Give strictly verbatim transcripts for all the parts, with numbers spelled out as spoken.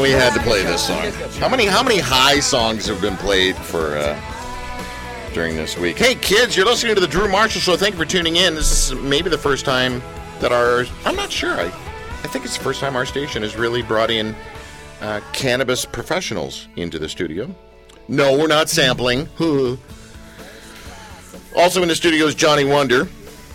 we had to play this song. How many how many high songs have been played for uh, during this week? Hey, kids, you're listening to the Drew Marshall Show. Thank you for tuning in. This is maybe the first time that our... I'm not sure. I, I think it's the first time our station has really brought in uh, cannabis professionals into the studio. No, we're not sampling. Also in the studio is Johnny Wonder.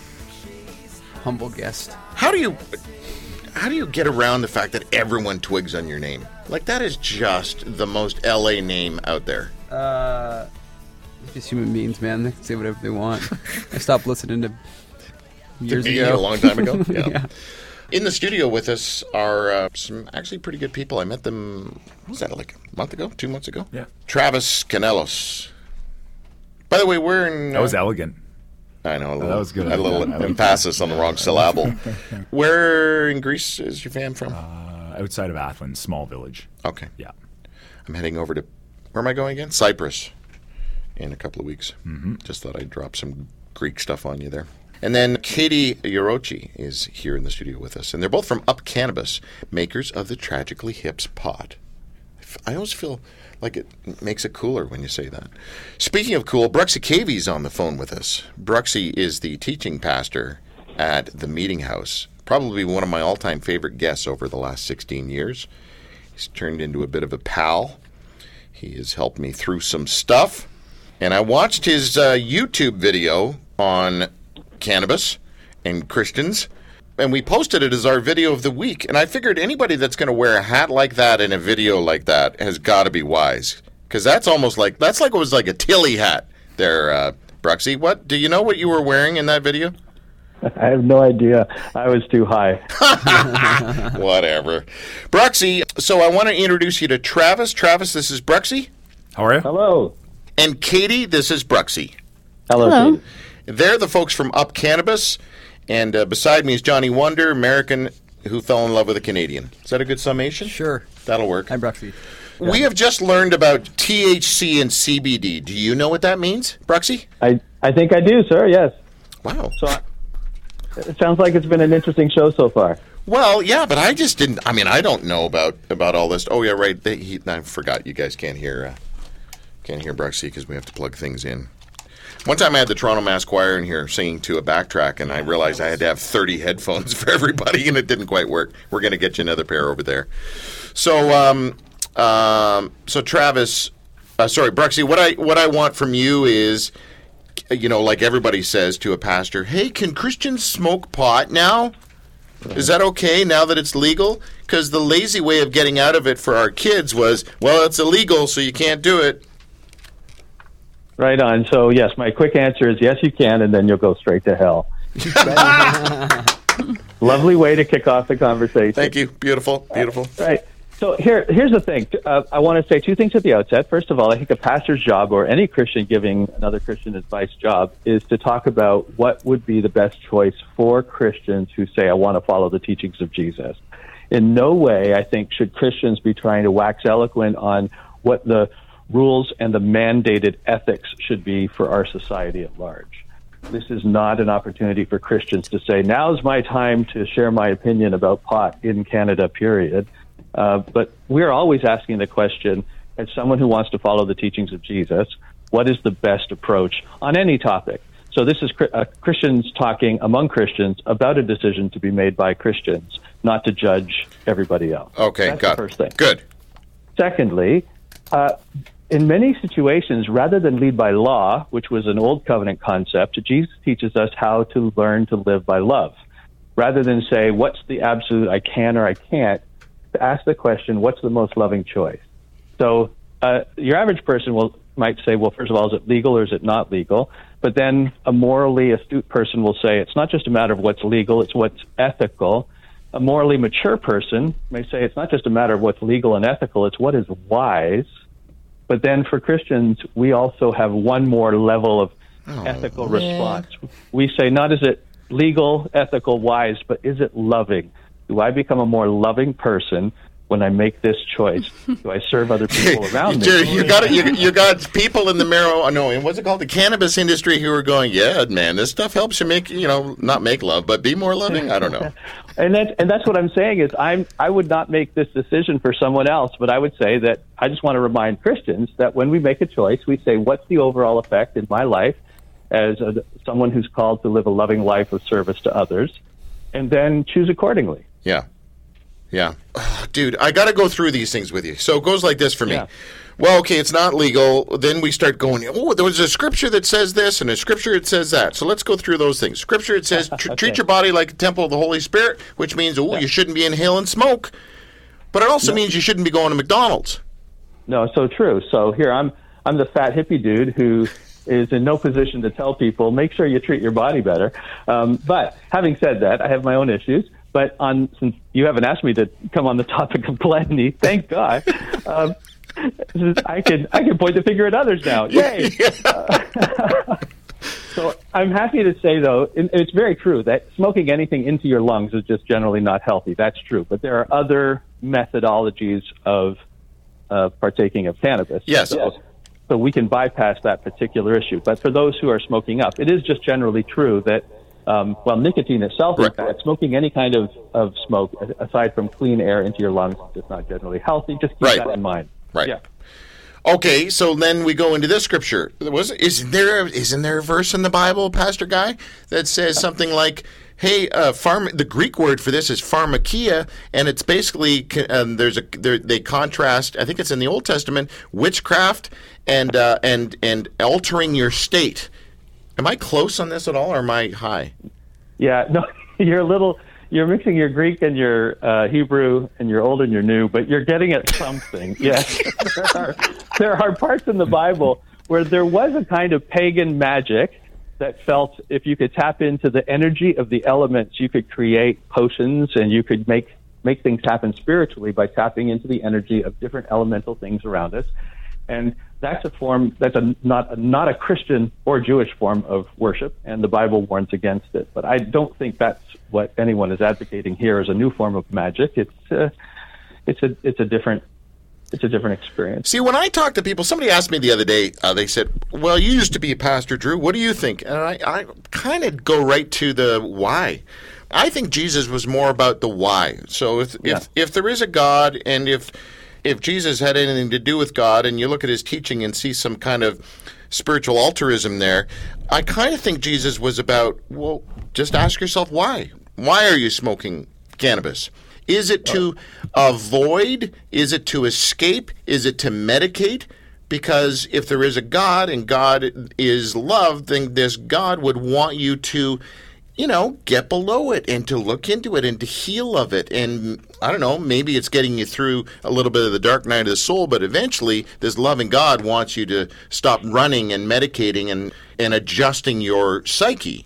Humble guest. How do you... How do you get around the fact that everyone twigs on your name? Like, that is just the most L A name out there. Uh, just human beings, man. They can say whatever they want. I stopped listening to years to me ago. A long time ago? Yeah. Yeah. In the studio with us are uh, some actually pretty good people. I met them, what was that, like a month ago? Two months ago? Yeah. Travis Canelos. By the way, we're in... Uh, that was elegant. I know, a little, that was good. A little yeah, emphasis on the wrong syllable. Where in Greece is your fam from? Uh, outside of Athens, small village. Okay. Yeah. I'm heading over to, where am I going again? Cyprus in a couple of weeks. Mm-hmm. Just thought I'd drop some Greek stuff on you there. And then Katie Yorochi is here in the studio with us. And they're both from Up Cannabis, makers of the Tragically Hips pot. I always feel like it makes it cooler when you say that. Speaking of cool, Bruxy Cavey's on the phone with us. Bruxy is the teaching pastor at the Meeting House. Probably one of my all-time favorite guests over the last sixteen years. He's turned into a bit of a pal. He has helped me through some stuff. And I watched his uh, YouTube video on cannabis and Christians, and we posted it as our video of the week. And I figured anybody that's going to wear a hat like that in a video like that has got to be wise, because that's almost like that's like it was like a Tilly hat there, uh, Bruxy. What do you know what you were wearing in that video? I have no idea. I was too high. Whatever, Bruxy. So I want to introduce you to Travis. Travis, this is Bruxy. How are you? Hello. And Katie, this is Bruxy. Hello. Hello. Katie. They're the folks from Up Cannabis. And uh, beside me is Johnny Wonder, American who fell in love with a Canadian. Is that a good summation? Sure. That'll work. Hi, Bruxy. We have just learned about T H C and C B D. Do you know what that means, Bruxy? I, I think I do, sir, yes. Wow. So it sounds like it's been an interesting show so far. Well, yeah, but I just didn't. I mean, I don't know about, about all this. Oh, yeah, right. They, he, I forgot. You guys can't hear uh, can't hear Bruxy because we have to plug things in. One time I had the Toronto Mass Choir in here singing to a backtrack, and I realized I had to have thirty headphones for everybody, and it didn't quite work. We're going to get you another pair over there. So, um, um, so Travis, uh, sorry, Bruxy, what I what I want from you is, you know, like everybody says to a pastor, hey, can Christians smoke pot now? Is that okay now that it's legal? Because the lazy way of getting out of it for our kids was, well, it's illegal, so you can't do it. Right on. So, yes, my quick answer is yes, you can, and then you'll go straight to hell. Lovely way to kick off the conversation. Thank you. Beautiful. Beautiful. Uh, right. So here, here's the thing. Uh, I want to say two things at the outset. First of all, I think a pastor's job, or any Christian giving another Christian advice job, is to talk about what would be the best choice for Christians who say, I want to follow the teachings of Jesus. In no way, I think, should Christians be trying to wax eloquent on what the rules and the mandated ethics should be for our society at large. This is not an opportunity for Christians to say, now's my time to share my opinion about pot in Canada, period. Uh, but we're always asking the question, as someone who wants to follow the teachings of Jesus, what is the best approach on any topic? So this is uh, Christians talking among Christians about a decision to be made by Christians, not to judge everybody else. Okay, That's got the first thing. Good. Secondly, uh, in many situations, rather than lead by law, which was an old covenant concept, Jesus teaches us how to learn to live by love. Rather than say, what's the absolute I can or I can't, to ask the question, what's the most loving choice? So uh, your average person will might say, well, first of all, is it legal or is it not legal? But then a morally astute person will say, it's not just a matter of what's legal, it's what's ethical. A morally mature person may say, it's not just a matter of what's legal and ethical, it's what is wise. But then for Christians, we also have one more level of oh, ethical man. response. We say, not is it legal, ethical, wise, but is it loving? Do I become a more loving person when I make this choice? Do I serve other people around me? you, you got you, you got people in the marijuana, no, and what's it called, the cannabis industry, who are going, yeah, man, this stuff helps you make, you know, not make love, but be more loving. I don't know. And that's and that's what I'm saying is I'm I would not make this decision for someone else, but I would say that I just want to remind Christians that when we make a choice, we say, what's the overall effect in my life as a, someone who's called to live a loving life of service to others, and then choose accordingly. Yeah. Yeah. Oh, dude, I got to go through these things with you. So it goes like this for me. Yeah. Well, okay, it's not legal. Then we start going, oh, there was a scripture that says this and a scripture that says that. So let's go through those things. Scripture, it says, tr- Okay. treat your body like a temple of the Holy Spirit, which means, oh, Yeah. you shouldn't be inhaling smoke. But it also No. means you shouldn't be going to McDonald's. No, so true. So here I'm I'm the fat hippie dude who is in no position to tell people, make sure you treat your body better. Um, but having said that, I have my own issues. But on since you haven't asked me to come on the topic of gluttony, thank God, um, I can I can point the finger at others now. Yay! Uh, so I'm happy to say, though, and it's very true that smoking anything into your lungs is just generally not healthy. That's true. But there are other methodologies of uh, partaking of cannabis. Yes. So, so we can bypass that particular issue. But for those who are smoking up, it is just generally true that, um, well, nicotine itself, in Right. fact, smoking any kind of, of smoke, aside from clean air into your lungs, is just not generally healthy. Just keep Right. that in mind. Right. Yeah. Okay, so then we go into this scripture. Was isn't there isn't there a verse in the Bible, Pastor Guy, that says something like, "Hey, uh, pharm." The Greek word for this is pharmakia, and it's basically um, there's a there, they contrast. I think it's in the Old Testament, witchcraft and uh, and and altering your state. Am I close on this at all, or am I high? Yeah, no, you're a little, you're mixing your Greek and your uh, Hebrew, and your old and your new, but you're getting at something. Yes, there are, there are parts in the Bible where there was a kind of pagan magic that felt if you could tap into the energy of the elements, you could create potions and you could make, make things happen spiritually by tapping into the energy of different elemental things around us. And that's a form, that's a, not, a, not a Christian or Jewish form of worship, and the Bible warns against it. But I don't think that's what anyone is advocating here as a new form of magic. It's, uh, it's, a, it's, a different, it's a different experience. See, when I talk to people, somebody asked me the other day, uh, they said, well, you used to be a pastor, Drew. What do you think? And I, I kind of go right to the why. I think Jesus was more about the why. So if, Yeah. if, if there is a God, and if if Jesus had anything to do with God, and you look at his teaching and see some kind of spiritual altruism there, I kind of think Jesus was about, well, just ask yourself why. Why are you smoking cannabis? Is it to avoid? Is it to escape? Is it to medicate? Because if there is a God and God is love, then this God would want you to, you know, get below it and to look into it and to heal of it. And I don't know, maybe it's getting you through a little bit of the dark night of the soul, but eventually this loving God wants you to stop running and medicating and, and adjusting your psyche.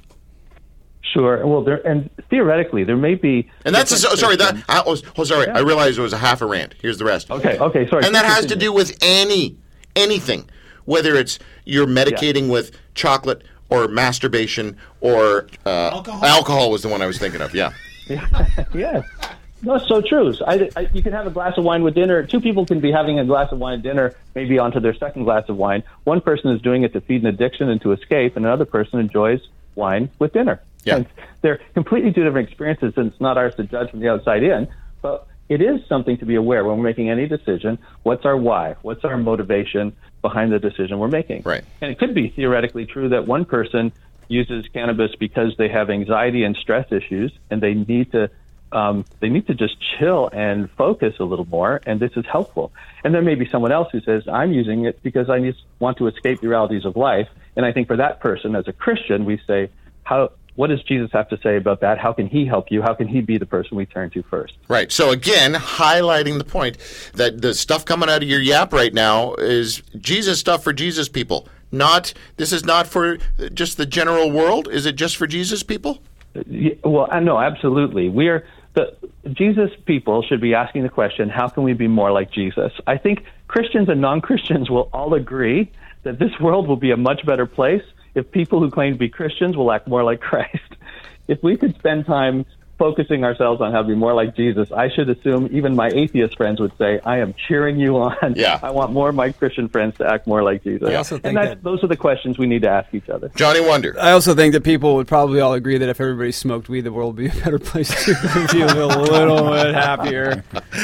Sure. Well, there, and theoretically, there may be. And that's a, so, sorry. That I was oh, sorry. I realized it was a half a rant. Here's the rest. Okay. Okay. Sorry. And that has to Continue. do with any anything, whether it's you're medicating with chocolate or masturbation or uh, alcohol. Alcohol was the one I was thinking of. Yeah. Yeah. No, it's so true. So I, I, you can have a glass of wine with dinner. Two people can be having a glass of wine at dinner, maybe onto their second glass of wine. One person is doing it to feed an addiction and to escape, and another person enjoys wine with dinner. Yeah. And they're completely two different experiences, and it's not ours to judge from the outside in, but it is something to be aware when we're making any decision. What's our why? What's our motivation behind the decision we're making? Right. And it could be theoretically true that one person uses cannabis because they have anxiety and stress issues, and they need to um, they need to just chill and focus a little more, and this is helpful. And there may be someone else who says, I'm using it because I just want to escape the realities of life. And I think for that person, as a Christian, we say, how what does Jesus have to say about that? How can he help you? How can he be the person we turn to first? Right. So again, highlighting the point that the stuff coming out of your yap right now is Jesus stuff for Jesus people. Not this is not for just the general world. Is it just for Jesus people? Yeah, well, I know absolutely. We're the Jesus people should be asking the question, how can we be more like Jesus? I think Christians and non-Christians will all agree that this world will be a much better place if people who claim to be Christians will act more like Christ. If we could spend time focusing ourselves on how to be more like Jesus, I should assume even my atheist friends would say, I am cheering you on. Yeah. I want more of my Christian friends to act more like Jesus. I also think and that's, that- those are the questions we need to ask each other. Johnny Wonder. I also think that people would probably all agree that if everybody smoked weed, the world would be a better place to feel a little bit happier.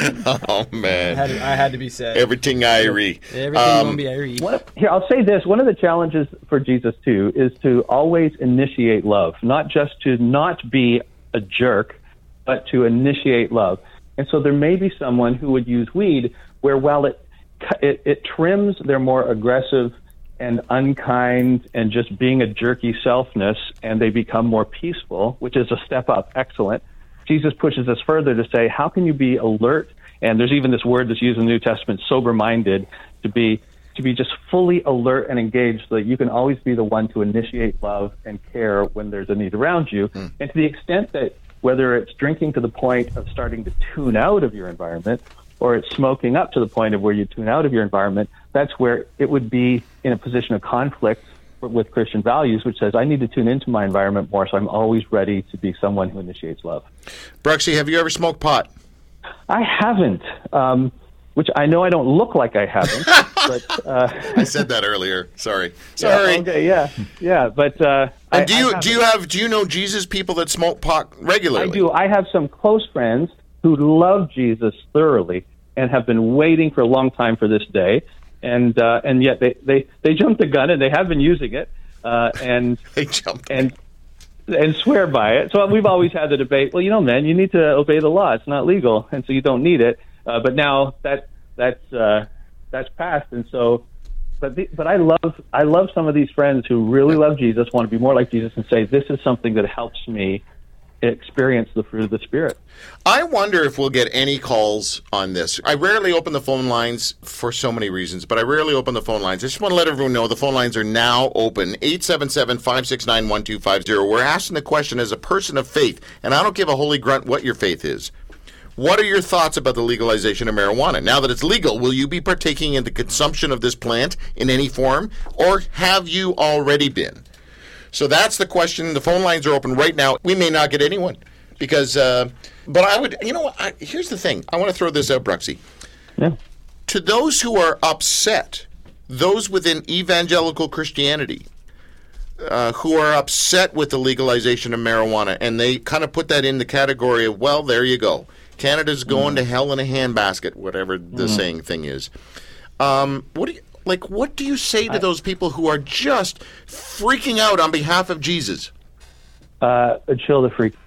Oh, I man. had to, I had to be said. Everything Irie. Everything Um, won't be Irie. One, here, I'll say this. One of the challenges for Jesus, too, is to always initiate love, not just to not be a jerk, but to initiate love. And so there may be someone who would use weed where while it, it, it trims their more aggressive and unkind and just being a jerky selfness, and they become more peaceful, which is a step up. Excellent. Jesus pushes us further to say, how can you be alert? And there's even this word that's used in the New Testament, sober-minded, to be to be just fully alert and engaged so that you can always be the one to initiate love and care when there's a need around you. Mm. And to the extent that whether it's drinking to the point of starting to tune out of your environment or it's smoking up to the point of where you tune out of your environment, that's where it would be in a position of conflict with Christian values, which says I need to tune into my environment more so I'm always ready to be someone who initiates love. Bruxy, have you ever smoked pot? I haven't, um, which I know I don't look like I haven't. but uh, I said that earlier. Sorry. Sorry. Yeah, okay, yeah, yeah, but uh, and I, do you I do you have do you know Jesus people that smoke pot regularly? I do. I have some close friends who love Jesus thoroughly and have been waiting for a long time for this day, and uh, and yet they, they, they jumped the gun and they have been using it, uh, and they jumped and and swear by it. So we've always had the debate. Well, you know, man, you need to obey the law. It's not legal, and so you don't need it. Uh, but now that that's uh, that's passed, and so. But the, but I love I love some of these friends who really love Jesus, want to be more like Jesus, and say this is something that helps me experience the fruit of the Spirit. I wonder if we'll get any calls on this. I rarely open the phone lines for so many reasons, but I rarely open the phone lines. I just want to let everyone know the phone lines are now open. eight seven seven, five six nine, one two five zero. We're asking the question as a person of faith, and I don't give a holy grunt what your faith is. What are your thoughts about the legalization of marijuana? Now that it's legal, will you be partaking in the consumption of this plant in any form, or have you already been? So that's the question. The phone lines are open right now. We may not get anyone because, uh, but I would, you know what, I, here's the thing. I want to throw this out, Bruxy. Yeah. To those who are upset, those within evangelical Christianity, uh, who are upset with the legalization of marijuana, and they kind of put that in the category of, well, there you go. Canada's going mm. to hell in a handbasket, whatever the mm. saying thing is. Um, what do you, like, what do you say to I, those people who are just freaking out on behalf of Jesus? Uh, chill the freak.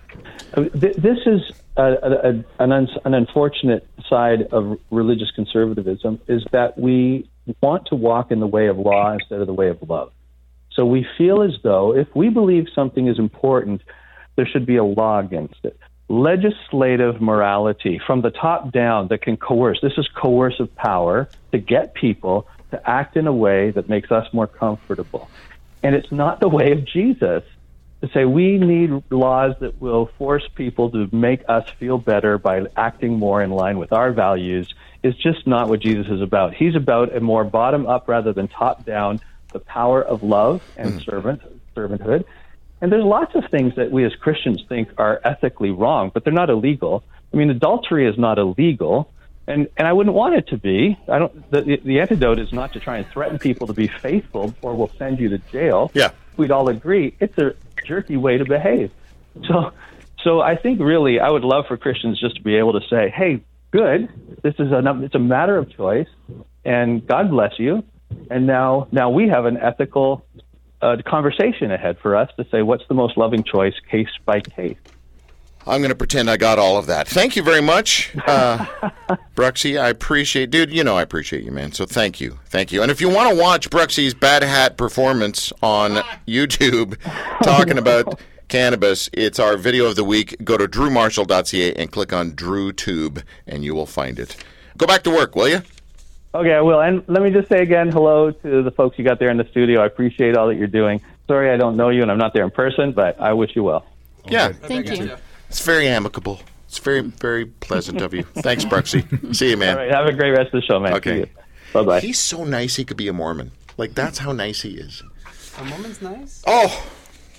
This is a, a, a, an, un, an unfortunate side of religious conservatism, is that we want to walk in the way of law instead of the way of love. So we feel as though if we believe something is important, there should be a law against it. Legislative morality from the top down that can coerce. This is coercive power to get people to act in a way that makes us more comfortable. And it's not the way of Jesus to say we need laws that will force people to make us feel better by acting more in line with our values. Is just not what Jesus is about. He's about a more bottom-up rather than top-down, the power of love and mm. servant servanthood. And there's lots of things that we as Christians think are ethically wrong, but they're not illegal. I mean, adultery is not illegal, and, and I wouldn't want it to be. I don't. The, the antidote is not to try and threaten people to be faithful or we'll send you to jail. Yeah. We'd all agree it's a jerky way to behave. So, so I think really I would love for Christians just to be able to say, hey, good, this is a, it's a matter of choice, and God bless you. And now, now we have an ethical uh, conversation ahead for us to say what's the most loving choice, case by case. I'm going to pretend I got all of that. Thank you very much, uh, Bruxy. I appreciate, dude. You know I appreciate you, man. So thank you, thank you. And if you want to watch Bruxy's Bad Hat performance on YouTube, talking about cannabis, it's our video of the week. Go to drew marshall dot c a and click on DrewTube, and you will find it. Go back to work, will you? Okay, I will. And let me just say again, hello to the folks you got there in the studio. I appreciate all that you're doing. Sorry I don't know you and I'm not there in person, but I wish you well. Yeah. Thank you. It's very amicable. It's very, very pleasant of you. Thanks, Bruxy. See you, man. All right, have a great rest of the show, man. Okay. Bye-bye. He's so nice he could be a Mormon. Like, that's how nice he is. A Mormon's nice? Oh,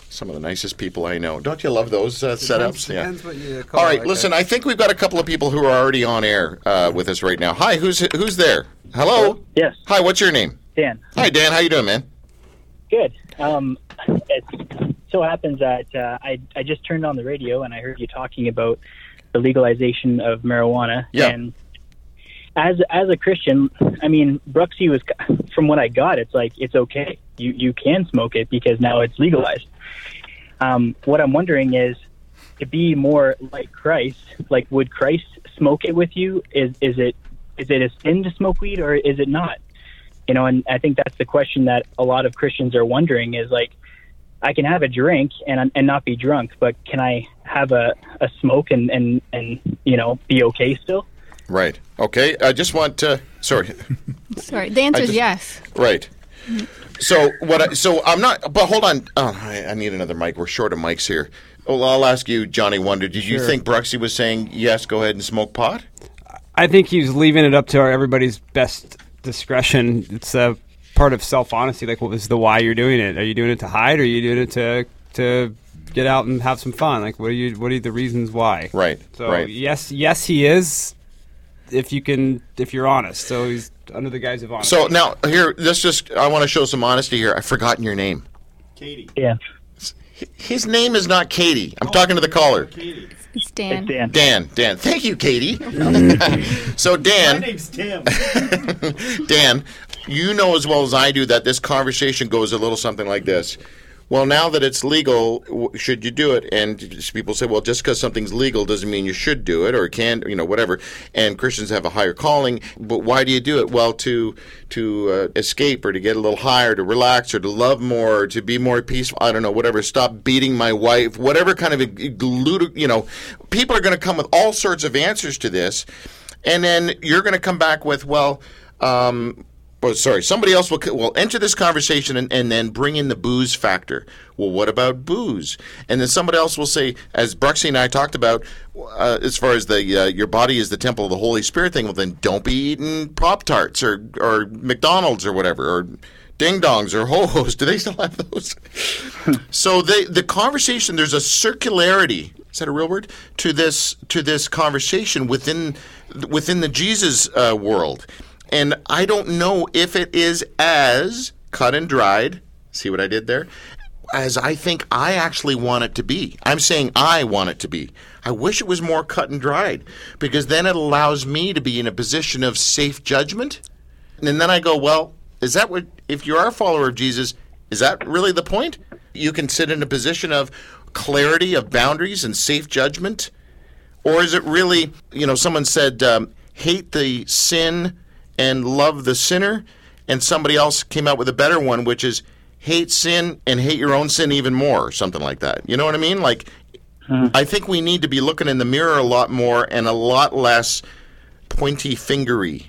Some of the nicest people I know. Don't you love those uh, setups? Depends Yeah. what you call All it, right, like listen. a- I think we've got a couple of people who are already on air uh, with us right now. Hi, who's who's there? Hello. Yes, Hi, what's your name? Dan. Hi, Dan. How you doing, man? Good. Um, it so happens that uh, I I just turned on the radio and I heard you talking about the legalization of marijuana. Yeah. And as as a Christian, I mean, Bruxy was, from what I got, it's like it's okay. You you can smoke it because now it's legalized. Um, what I'm wondering is, to be more like Christ, like would Christ smoke it with you? Is is it is it a sin to smoke weed or is it not? You know, and I think that's the question that a lot of Christians are wondering is like, I can have a drink and and not be drunk, but can I have a, a smoke and, and, and, you know, be okay still? Right. Okay. I just want to. Sorry. Sorry, the answer I is just- yes. Right. So what? I, so I'm not. But hold on. Oh, I, I need another mic. We're short of mics here. Well, I'll ask you, Johnny Wonder. Did you Sure. think Bruxy was saying yes? Go ahead and smoke pot. I think he's leaving it up to our, everybody's best discretion. It's a part of self-honesty. Like, what was the why you're doing it? Are you doing it to hide, or are you doing it to to get out and have some fun? Like, what are you? What are the reasons why? Right. So right. yes, yes, he is. If you can, if you're honest. So he's under the guise of honesty. So now here, let's just. I want to show some honesty here. I've forgotten your name. Yeah. His name is not Katie. I'm talking to the caller. It's Dan. It's Dan. Dan. Dan. Thank you, Katie. So Dan. My name's Tim. Dan, you know as well as I do that this conversation goes a little something like this. Well, now that it's legal, w- should you do it? And just people say, well, just because something's legal doesn't mean you should do it or can, you know, whatever. And Christians have a higher calling, but why do you do it? Well, to to uh, escape or to get a little higher, to relax or to love more, or to be more peaceful. I don't know, whatever. Stop beating my wife, whatever kind of, a, you know, people are going to come with all sorts of answers to this, and then you're going to come back with, well. Um, Oh, sorry. Somebody else will will enter this conversation and, and then bring in the booze factor. Well, what about booze? And then somebody else will say, as Bruxy and I talked about, uh, as far as the uh, your body is the temple of the Holy Spirit thing. Well, then don't be eating Pop Tarts or or McDonald's or whatever or Ding Dongs or Ho Hos. Do they still have those? So they, the conversation, there's a circularity. Is that a real word? To this to this conversation within within the Jesus uh, world. And I don't know if it is as cut and dried, see what I did there, as I think I actually want it to be. I'm saying I want it to be. I wish it was more cut and dried, because then it allows me to be in a position of safe judgment. And then I go, well, is that what, if you are a follower of Jesus, is that really the point? You can sit in a position of clarity, of boundaries and safe judgment? Or is it really, you know, someone said, um, hate the sin and love the sinner, and somebody else came out with a better one, which is hate sin and hate your own sin even more, or something like that. You know what I mean? Like, hmm. I think we need to be looking in the mirror a lot more and a lot less pointy fingery.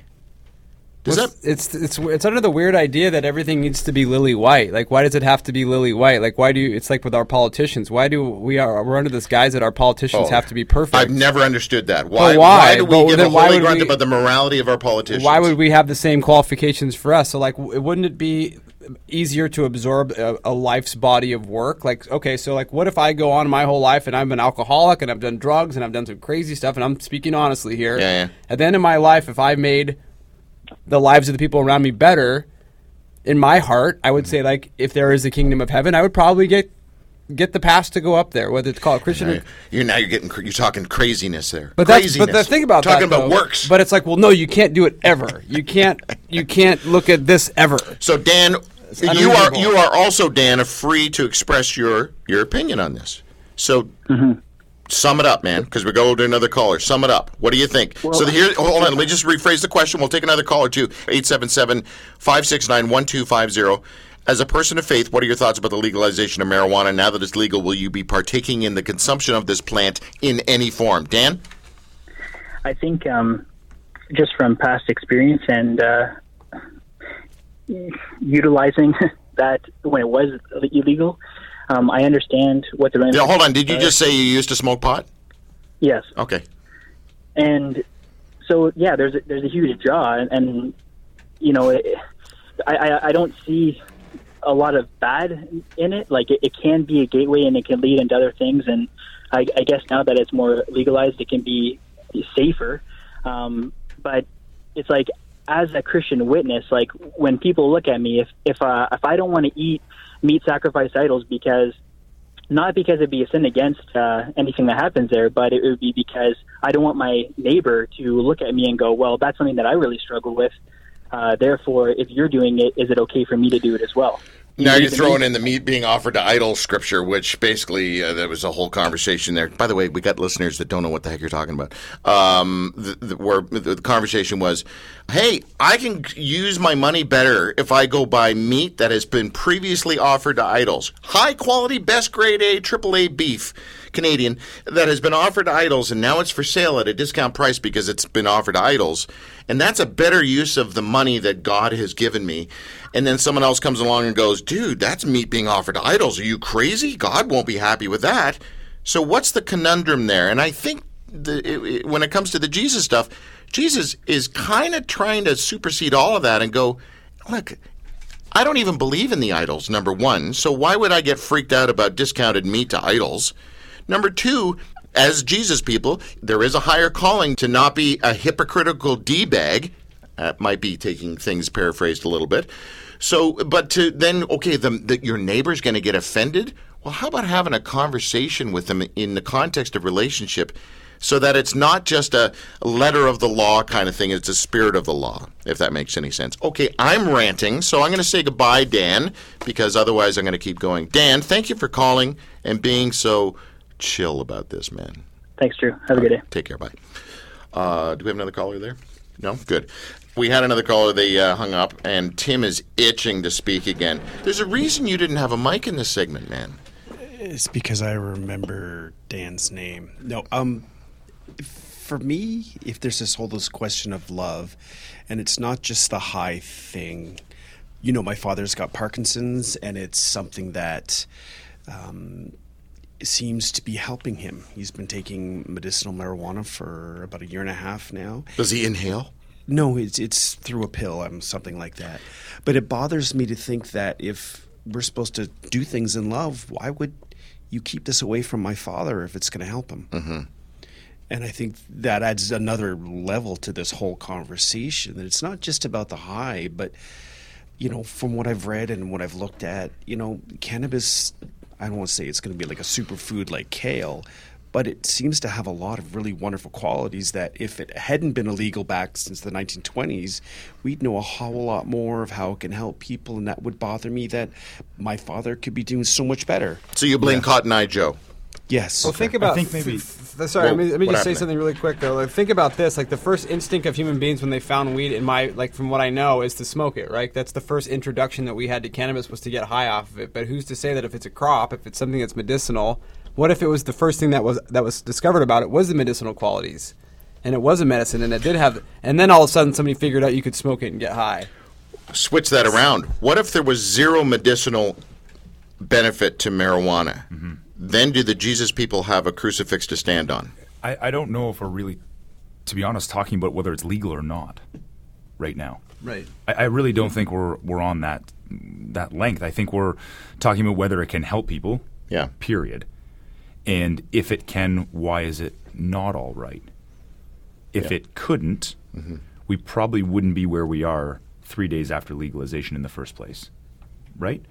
Does Well, that? it's, it's it's it's under the weird idea that everything needs to be lily white. Like, why does it have to be lily white? Like, why do you? It's like with our politicians. Why do we are we're under this guise that our politicians Oh, have to be perfect? I've never understood that. Why? But why? do we But give then a why holy would grunt we- about the morality of our politicians? Why would we have the same qualifications for us? So, like, w- wouldn't it be easier to absorb a, a life's body of work? Like, okay, so like, what if I go on my whole life and I'm an alcoholic and I've done drugs and I've done some crazy stuff, and I'm speaking honestly here. Yeah, yeah. At the end of my life, if I made the lives of the people around me better, in my heart, I would say, like, if there is a kingdom of heaven, I would probably get get the pass to go up there, whether it's called Christian or... Now you're now you're getting cra- you're talking craziness there. But that's craziness. but the thing about talking that, about though, works. But it's like, well, no, you can't do it ever. You can't you can't look at this ever. So Dan, you are unreasonable. you are also, Dan, free to express your your opinion on this. So sum it up, man, because we go to another caller. Sum it up. What do you think? so here, hold on. Let me just rephrase the question. We'll take another caller too. eight seven seven, five six nine, one two five zero. As a person of faith, what are your thoughts about the legalization of marijuana? Now that it's legal, will you be partaking in the consumption of this plant in any form? Dan? I think um, just from past experience and uh, utilizing that when it was illegal, um, I understand what the Yeah, ramifications hold on. Did you are. just say you used to smoke pot? Yes. Okay. And so, yeah, there's a, there's a huge draw, and, and you know, it, I, I I don't see a lot of bad in it. Like it, it can be a gateway and it can lead into other things. And I, I guess now that it's more legalized, it can be safer. Um, but it's like, as a Christian witness, like when people look at me, if if uh, if I don't want to eat meat sacrificed to idols, because not because it'd be a sin against uh, anything that happens there, but it would be because I don't want my neighbor to look at me and go, well, that's something that I really struggle with. Uh, therefore, if you're doing it, is it okay for me to do it as well? Now you're throwing in the meat being offered to idols scripture, which basically uh, there was a whole conversation there. By the way, we got listeners that don't know what the heck you're talking about. Um, the, the, where the conversation was, hey, I can use my money better if I go buy meat that has been previously offered to idols. High quality, best grade A, triple A beef, Canadian, that has been offered to idols, and now it's for sale at a discount price because it's been offered to idols. And that's a better use of the money that God has given me. And then someone else comes along and goes, dude, that's meat being offered to idols. Are you crazy? God won't be happy with that. So what's the conundrum there? And I think the, it, it, when it comes to the Jesus stuff, Jesus is kind of trying to supersede all of that and go, look, I don't even believe in the idols, number one. So why would I get freaked out about discounted meat to idols? Number two, as Jesus people, there is a higher calling to not be a hypocritical D-bag. That might be taking things paraphrased a little bit. So, but to then, okay, the, the, your neighbor's going to get offended? Well, how about having a conversation with them in the context of relationship so that it's not just a letter of the law kind of thing, it's a spirit of the law, if that makes any sense. Okay, I'm ranting, so I'm going to say goodbye, Dan, because otherwise I'm going to keep going. Dan, thank you for calling and being so chill about this, man. Thanks, Drew. Have a good day. Take care. Bye. Uh, do we have another caller there? No? Good. We had another caller. They uh, hung up, and Tim is itching to speak again. There's a reason you didn't have a mic in this segment, man. It's because I remember Dan's name. No, um, for me, if there's this whole this question of love, and it's not just the high thing. You know, my father's got Parkinson's, and it's something that um, seems to be helping him. He's been taking medicinal marijuana for about a year and a half now. Does he inhale? No, it's it's through a pill, um, something like that. But it bothers me to think that if we're supposed to do things in love, why would you keep this away from my father if it's going to help him? Mm-hmm. And I think that adds another level to this whole conversation. That it's not just about the high, but, you know, from what I've read and what I've looked at, you know, cannabis, I don't want to say it's going to be like a superfood like kale, but it seems to have a lot of really wonderful qualities that if it hadn't been illegal back since the nineteen twenties, we'd know a whole lot more of how it can help people, and that would bother me that my father could be doing so much better. So you blame Yeah. Cotton Eye Joe? Yes. Well, think about. I think maybe- f- f- sorry, Well, let me, let me what just say happened? something really quick though. Like, think about this. Like the first instinct of human beings when they found weed, in my like from what I know, is to smoke it. Right. That's the first introduction that we had to cannabis, was to get high off of it. But who's to say that if it's a crop, if it's something that's medicinal, what if it was the first thing that was that was discovered about it was the medicinal qualities, and it was a medicine, and it did have, and then all of a sudden somebody figured out you could smoke it and get high. Switch that around. What if there was zero medicinal benefit to marijuana? Mm-hmm. Then do the Jesus people have a crucifix to stand on? I, I don't know if we're really, to be honest, talking about whether it's legal or not right now. Right. I, I really don't think we're we're on that that length. I think we're talking about whether it can help people. Yeah. Period. And if it can, why is it not all right? If Yeah. it couldn't, mm-hmm. we probably wouldn't be where we are three days after legalization in the first place, right?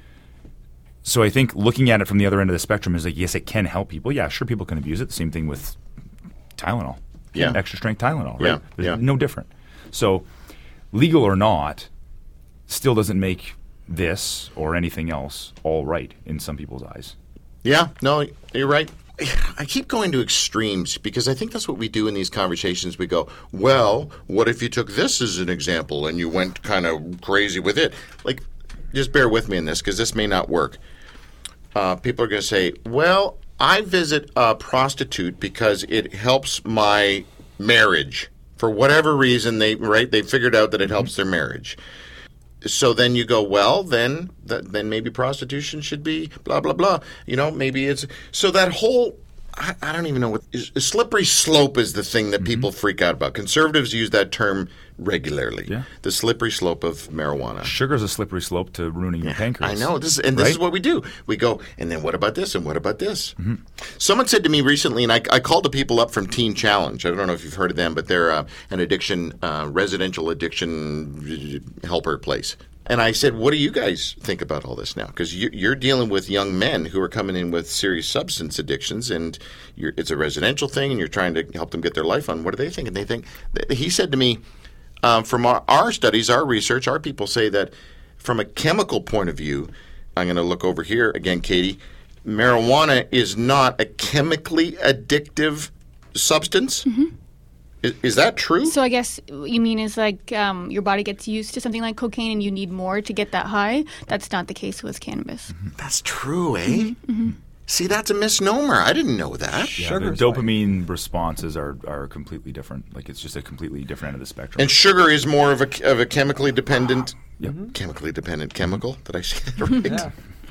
So I think looking at it from the other end of the spectrum is like, yes, it can help people. Yeah, sure, people can abuse it. The same thing with Tylenol. Yeah. Extra strength Tylenol, right? Yeah, There's yeah. no different. So legal or not still doesn't make this or anything else all right in some people's eyes. Yeah, no, you're right. I keep going to extremes because I think that's what we do in these conversations. We go, well, what if you took this as an example and you went kind of crazy with it? Like, just bear with me in this because this may not work. Uh, people are going to say, well, I visit a prostitute because it helps my marriage. For whatever reason, they right they figured out that it helps their marriage. So then you go, well, then that, then maybe prostitution should be blah, blah, blah. You know, maybe it's – so that whole I, I don't even know what is, a slippery slope is the thing that Mm-hmm. people freak out about. Conservatives use that term regularly. Yeah. The slippery slope of marijuana. Sugar's a slippery slope to ruining your pancreas. I know this, and this right? is what we do. We go, and then what about this, and what about this? Mm-hmm. Someone said to me recently, and I, I called the people up from Teen Challenge. I don't know if you've heard of them, but they're uh, an addiction, uh, residential addiction helper place. And I said, what do you guys think about all this now? Because you, you're dealing with young men who are coming in with serious substance addictions, and you're, it's a residential thing, and you're trying to help them get their life on. What do they think? And they think, he said to me, um, from our, our studies, our research, our people say that from a chemical point of view, I'm going to look over here again, Katie, marijuana is not a chemically addictive substance. Mm-hmm. Is, is that true? So I guess you mean is like um, your body gets used to something like cocaine and you need more to get that high. That's not the case with cannabis. That's true, eh? Mm-hmm. See, that's a misnomer. I didn't know that. Yeah, the Sugar's dopamine responses are, are completely different. Like it's just a completely different end of the spectrum. And sugar is more of a, of a chemically dependent, Yep. chemically dependent chemical. Did I say that right? Yeah.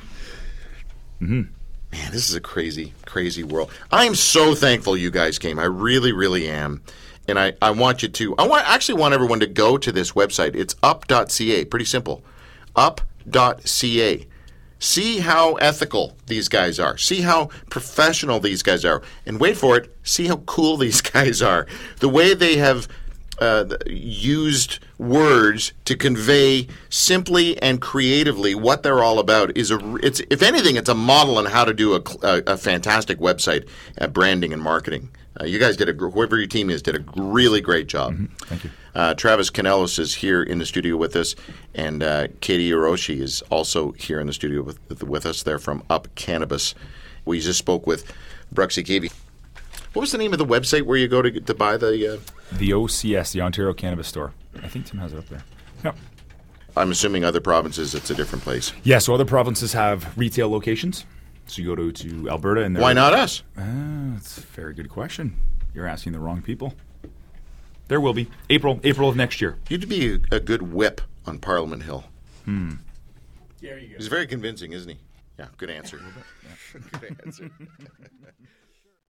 Man, this is a crazy, crazy world. I am so thankful you guys came. I really, really am. And I, I want you to, I want actually want everyone to go to this website. It's up dot c a. Pretty simple. up dot c a. See how ethical these guys are. See how professional these guys are. And wait for it, see how cool these guys are. The way they have uh, used words to convey simply and creatively what they're all about is a it's if anything it's a model on how to do a, a, a fantastic website at branding and marketing. Uh, you guys did a whoever your team is did a really great job. Mm-hmm. Thank you. Uh, Travis Kanellis is here in the studio with us, and uh, Katie Hiroshi is also here in the studio with with us. They're from Up Cannabis. We just spoke with Bruxy Cavey. What was the name of the website where you go to to buy the? Uh, The O C S, the Ontario Cannabis Store. I think Tim has it up there. Yep. I'm assuming other provinces it's a different place. Yeah, so other provinces have retail locations. So you go to, to Alberta and they're- Why not us? Ah, that's a very good question. You're asking the wrong people. There will be. April April of next year. You'd be a, a good whip on Parliament Hill. Hmm. He's very convincing, isn't he? Yeah, good answer. Good answer.